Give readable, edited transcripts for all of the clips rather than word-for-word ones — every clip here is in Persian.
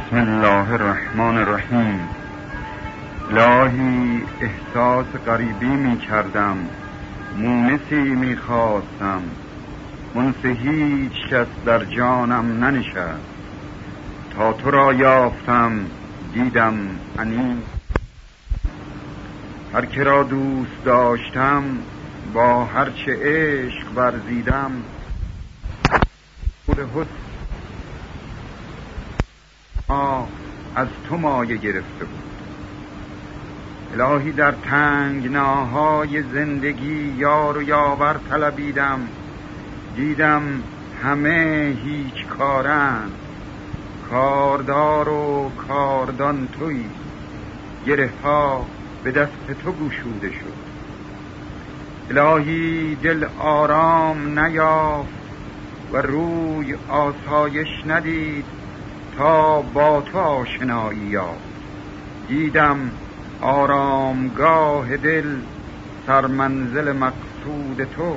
بسم الله الرحمن الرحیم. الهی احساس غریبی می کردم، مونسی می خواستم، منس هیچ کس در جانم ننشست. تا تو را یافتم دیدم انیس، هر که را دوست داشتم با هرچه عشق ورزیدم. از تو مایه گرفته بود. الهی در تنگناهای زندگی یار و یاور طلبیدم، دیدم همه هیچ کارند، کاردار و کاردان تویی. گره ها به دست تو گشوده شد. الهی دل آرام نیافت و روی آسایش ندید تا با تو آشنایی یافت. دیدم آرامگاه دل سرمنزل مقصود تو.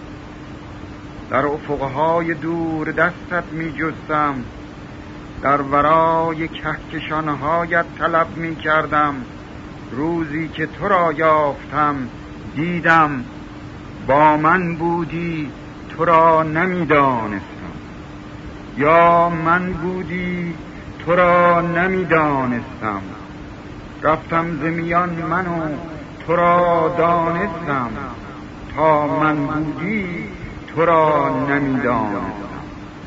در افقهای دور دستت می جستم، در ورای کهکشانهایت طلب می کردم. روزی که تو را یافتم دیدم با من بودی تو را نمی دانستم، یا من بودی تو را نمی دانستم. رفتم ز میان من و تو را دانستم، تا من بودی تو را نمی دانستم.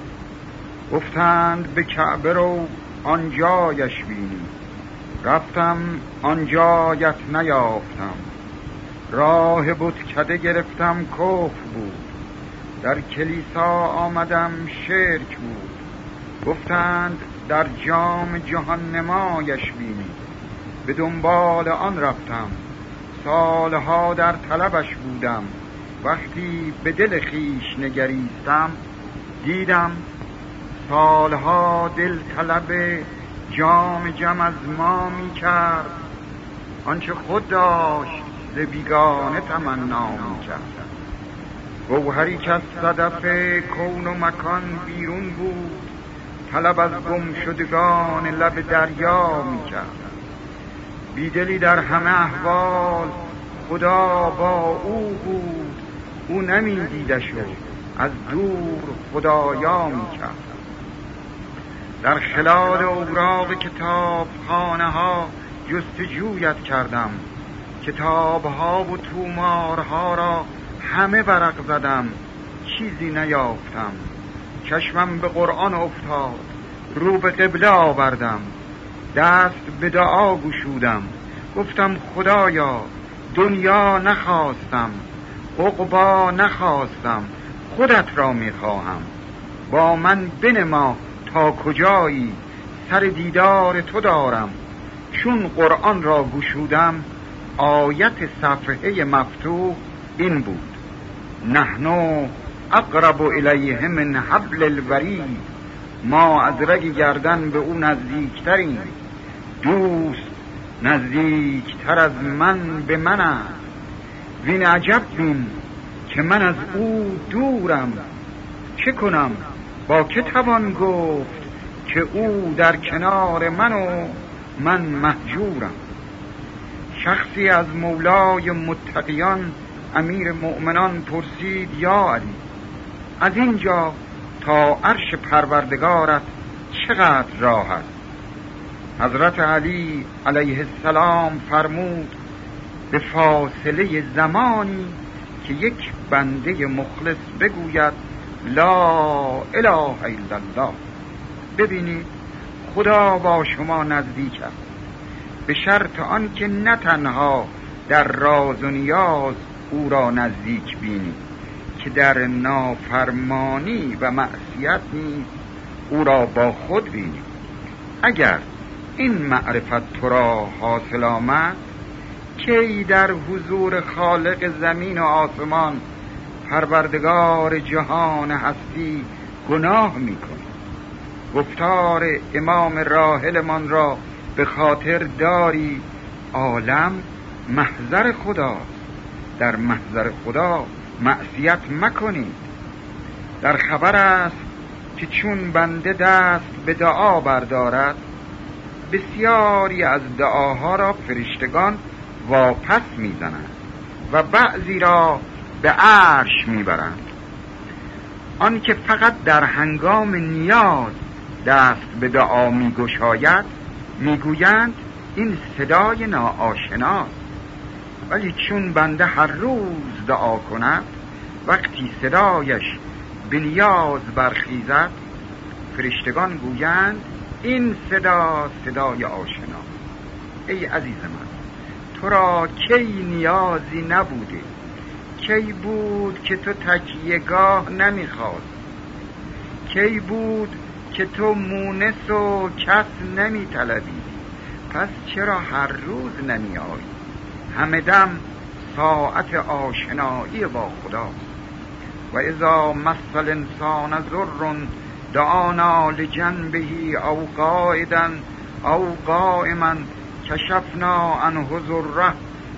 گفتند به کعبه رو آنجایش بینی، رفتم آنجایت نیافتم. راه بتکده گرفتم کفر بود، در کلیسا آمدم شرک بود. گفتند در جام جهان نمایش بینی، به دنبال آن رفتم. سالها در طلبش بودم، وقتی به دل خیش نگریستم دیدم سالها دل طلب جام جم از ما می کرد. آنچه خود داشت ز بیگانه تمنا می کرد. گوهری که از صدف کون و مکان بیرون بود، طلب از گم شدگان لب دریا می کرد. بیدلی در همه احوال خدا با او بود، او نمی دیدش و از دور خدایا می کرد. در خلال اوراق کتاب خانه ها جستجویت کردم، کتاب ها و تومارها را همه ورق زدم، چیزی نیافتم. چشمم به قرآن افتاد، رو به قبله آوردم، دست به دعا گشودم. گفتم خدایا دنیا نخواستم، عقبا نخواستم، خودت را میخواهم. با من بنما تا کجایی، سر دیدار تو دارم. چون قرآن را گشودم آیت صفحه مفتوح این بود: نحنو اقرب الیه من حبل الورید. ما از رگ گردن به او نزدیکتریم. دوست نزدیکتر از من به من است. وین عجب بین که من از او دورم. چه کنم با که توان گفت که او در کنار من و من مهجورم. شخصی از مولای متقیان امیر مؤمنان پرسید: یا علی، از اینجا تا عرش پروردگارت چقدر راه است؟ حضرت علی علیه السلام فرمود: به فاصله زمانی که یک بنده مخلص بگوید لا اله الا الله. ببینید خدا با شما نزدیک است، به شرط آن که نه تنها در راز و نیاز او را نزدیک بینی، که در نافرمانی و معصیت نیز او را با خود بینی. اگر این معرفت تو را حاصل آمد، کی در حضور خالق زمین و آسمان پروردگار جهان هستی گناه میکنی؟ گفتار امام راحلمان را به خاطر داری: عالم محضر خداست، در محضر خدا معصیت مکنید. در خبر است که چون بنده دست به دعا بردارد بسیاری از دعاها را فرشتگان واپس میزنند و بعضی را به عرش میبرند. آن که فقط در هنگام نیاز دست به دعا میگشاید میگویند این صدای ناآشناست، ولی چون بنده هر روز دعا کند وقتی صدایش به نیاز برخیزد فرشتگان گویند این صدا صدای آشنا. ای عزیز من، تو را کی نیازی نبوده؟ کی بود که تو تکیهگاه نمیخواست؟ کی بود که تو مونس و کس نمیطلبیدی؟ پس چرا هر روز نمیایی؟ همه دم ساعت آشنایی با خداست. و اذا مس الانسان ضر دعانا لجنبه او قائدا او قائما کشفنا عنه ضره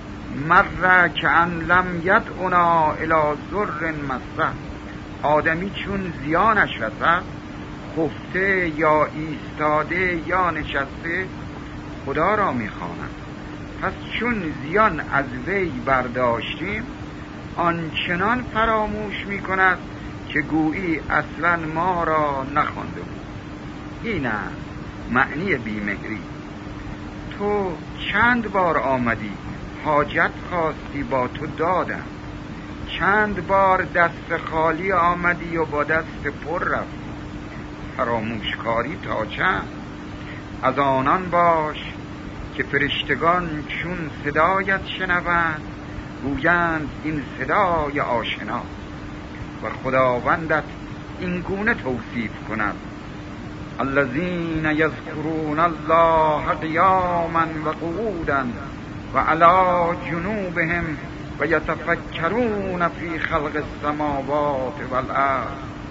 مر کأن لم یدعنا الی ضر مسه. آدمی چون زیانش رسد خفته یا ایستاده یا نشسته خدا را میخواند. پس چون زیان از وی برداشتیم آنچنان فراموش میکند که گویی اصلا ما را نخوانده بود. این است معنی بیمهری. تو چند بار آمدی حاجت خواستی با تو دادم، چند بار دست خالی آمدی و با دست پر رفتی. فراموشکاری تا چند؟ از آنان باش که فرشتگان چون صدایت شنوند گویند این صدای آشنا و خداوندت این گونه توصیف کند الذین یذکرون الله قیاما و قعودا و علی جنوبهم و یتفکرون فی خلق السماوات والارض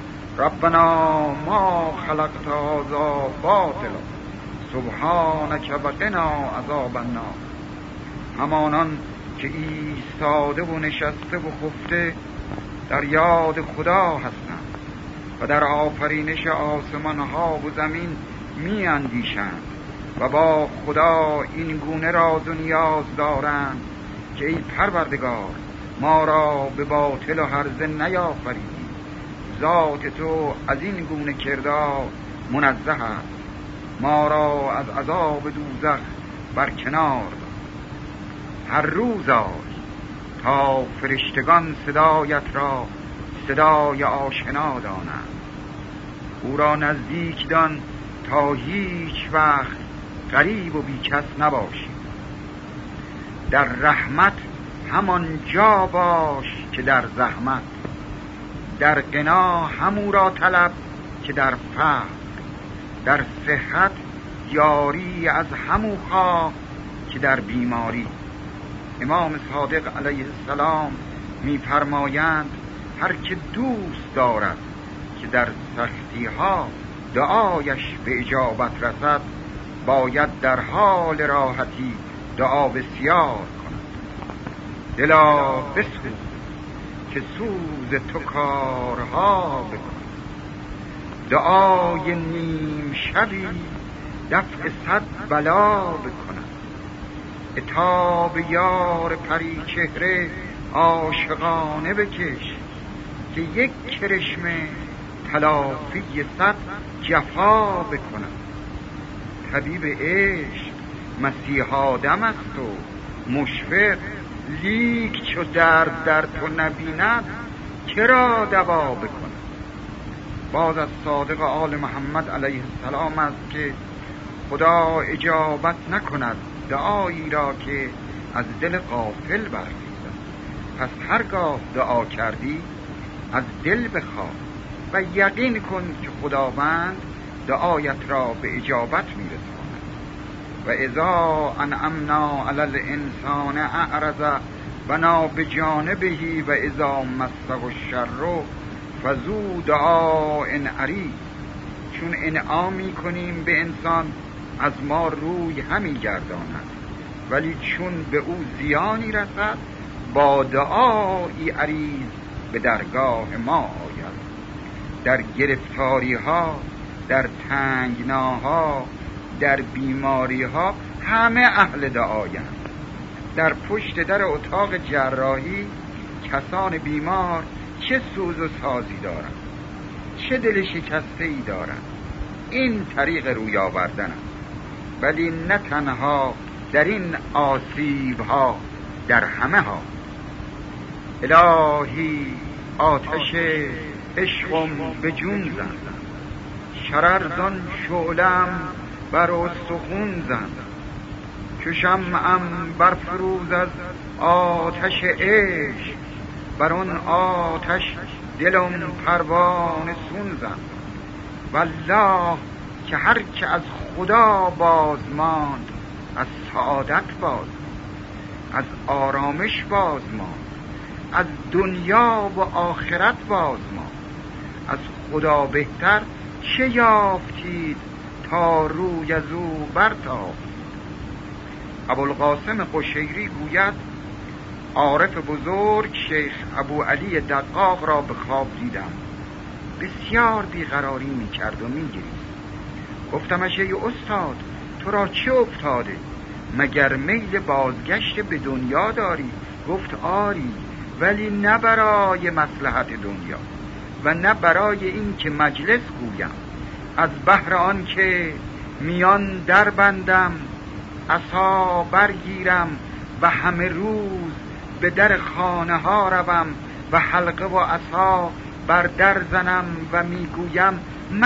ربنا ما خلقت هذا باطلا سبحانک وقنا عذاب النار. همانان که ایستاده و نشسته و خفته در یاد خدا هستند و در آفرینش آسمان ها و زمین می اندیشند و با خدا این گونه راز و نیاز دارند که ای پروردگار ما را به باطل و هرزه نیافریدی، ذات تو از این گونه کردار منزه است، ما را از عذاب دوزخ برکنار دار. هر روز آی تا فرشتگان صدایت را صدای آشنا دانند. او را نزدیک دان تا هیچ وقت غریب و بیکس نباشی. در رحمت همان جا باش که در زحمت، در غنا همو را طلب که در فقر، در صحت یاری از همو خواه که در بیماری. امام صادق علیه السلام می‌فرمایند هر که دوست دارد که در سختی ها دعایش به اجابت رسد باید در حال راحتی دعا بسیار کند. دلا بسوز که سوز تو کارها بکن، دعای نیم شبی دفع 100 بلا بکند. عتاب یار پری چهره عاشقانه بکش که یک کرشمه تلافی 100 جفا بکند. طبیب عشق مسیح آدم است و مشفق، لیک چو درد در تو نبیند چرا دوا بکند. باز از صادق آل محمد علیه السلام است که خدا اجابت نکند دعایی را که از دل غافل برخیزد. پس هرگاه دعا کردی از دل بخواه و یقین کن که خداوند دعایت را به اجابت میرساند. و اذا انعمنا علی الانسان اعرض و نا بجانبه و اذا مسه الشر فذو دعاء عریض. چون انعامی کنیم به انسان از ما روی همی گرداند، ولی چون به او زیانی رسد با دعایی عریض به درگاه ما آید. در گرفتاری ها، در تنگناها در بیماری ها همه اهل دعایند. در پشت در اتاق جراحی کسان بیمار چه سوز و سازی دارند، چه دل شکسته ای دارند. این طریق روی آوردن است. ولی نه تنها در این آسیب ها، در همه ها. الهی آتش عشقم به جون زن، شرر زان شعلم بر استخون زن. چو شمعم برفروز از آتش عشق، بر آن آتش دلم پروانه سون زن. والله که هر که از خدا باز ماند، از سعادت باز، از آرامش باز ماند، از دنیا و آخرت باز ماند. از خدا بهتر چه یافتید تا روی از او برتافتید؟ ابوالقاسم قشیری گوید عارف بزرگ شیخ ابو علی دقاق را به خواب دیدم. بسیار بیقراری میکرد و میگریست. گفتمش ای استاد، تو را چه افتاده؟ مگر میل بازگشت به دنیا داری؟ گفت آری، ولی نه برای مصلحت دنیا و نه برای این که مجلس گویم. از بهر آن که میان در بندم، عصا برگیرم و همه روز به در خانه ها روم و حلقه و عصا بر در زنم و میگویم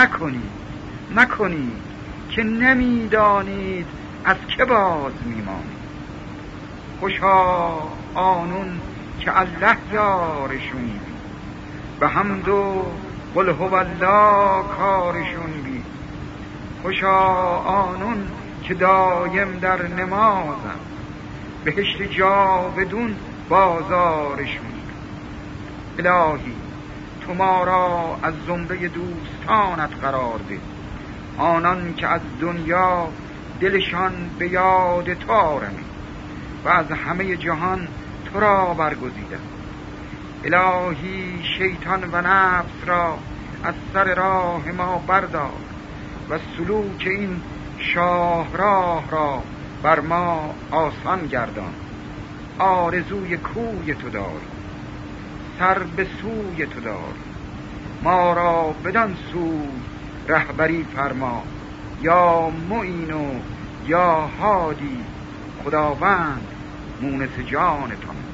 مکنید که نمیدانید از که باز میمانید. خوشا آنون که الله یارشون بی، به حمد و قل هو الله کارشون بی. خوشا آنون که دایم در نمازم، بهشت جاودون بازارشون بی. الهی تو ما را از زمره دوستانت قرار ده، آنان که از دنیا دلشان به یاد تو آرمی و از همه جهان تو را برگزیدن. الهی شیطان و نفس را از سر راه ما بردار و سلوک این شاهراه را بر ما آسان گردان. آرزوی کوی تو داری، سر به سوی تو داری، ما را بدان سوی رهبری فرما. یا معین و یا هادی، خداوند مونس جانتان.